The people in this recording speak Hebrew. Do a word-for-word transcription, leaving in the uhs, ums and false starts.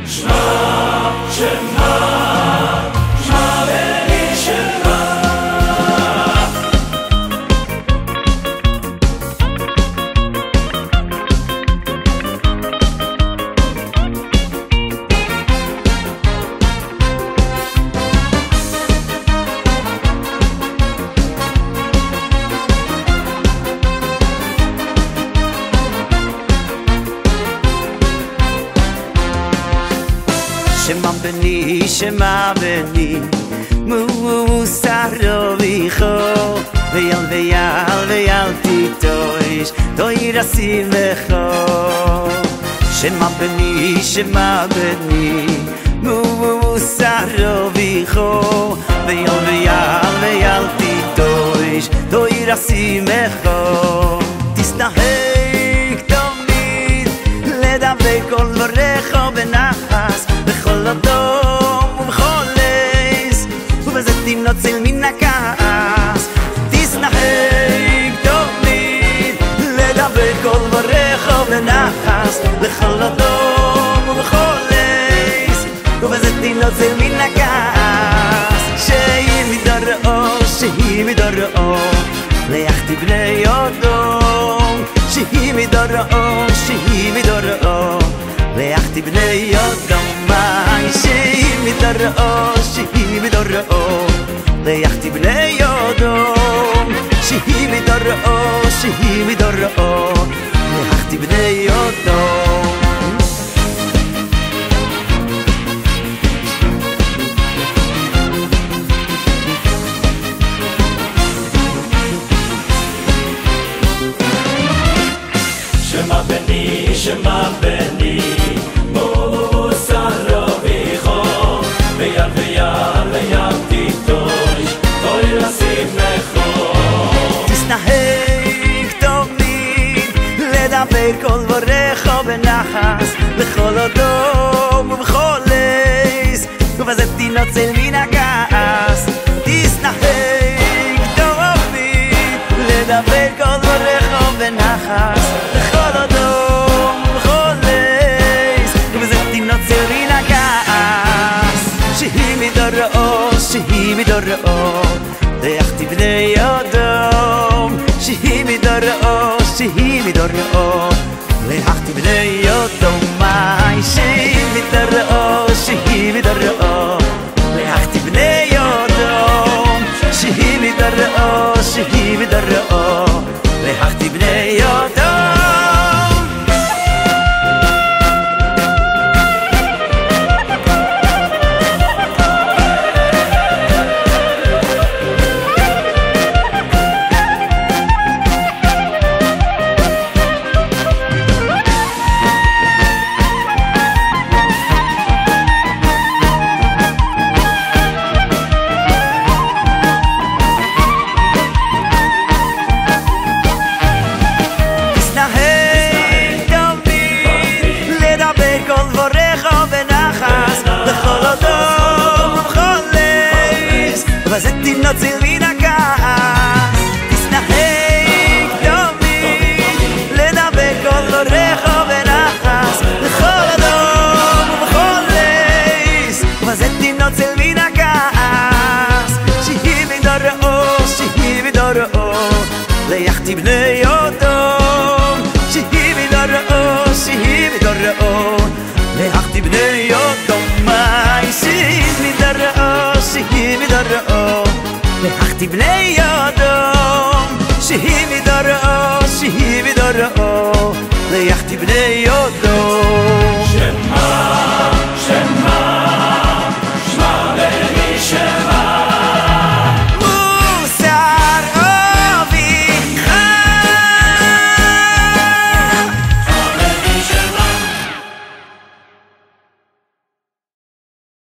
שמע, שמע, שמע בני שמע. Shema beni, shema beni, musaro vicho, veyal veyal veyal titoish, toira simecho. Shema beni, shema beni, musaro vicho, veyal veyal veyal titoish, toira simecho. Tisnahek tamid, ledaber kol vorecho benachas. בכל אדום ובכל עז ובזיתים נוצל מן הכעס תשנהג תמיד לדבר כל דבריך בנחס בכל אדום ובכל עז ובזיתים נוצל מן הכעס שהיא מדורו שהיא מדורו ליחתי בני אדום שהיא מדורו שהיא מדורו ליחתי בני אדום שהיא מדורו, שהיא מדורו ליחתי בני אדום שהיא מדורו, שהיא מדורו ליחתי בני אדום שמע בני, שמע בני כל דבריך בנחס בכל אדום ובכל עז ובזיתים נוצל מן הכעס תשנהג תמיד לדבר כל דבריך בנחס בכל אדום ובכל עז ובזיתים נוצל מן הכעס שהיא מדורו שהיא מדורו ליחתי בני אדום שהיא מדורו שהיא מדורו ליחתי בני אדום שהיא מדורו שהיא מדורו ליחתי בני אדום שהיא מדורו שהיא מדורו ליחתי בני אדום ובזיתים נוצל מן הכעס תשנהג תמיד לדבר כל דבריך בנחס בכל אדום ובכל עז ובזיתים נוצל מן הכעס שהיא מדורו שהיא מדורו ליחתי בני אדום שהיא מדורו שהיא מדורו ליחתי בני אדום שהיא מדורו שהיא מדורו ליחתי בני אדום שהיא מדורו שהיא מדורו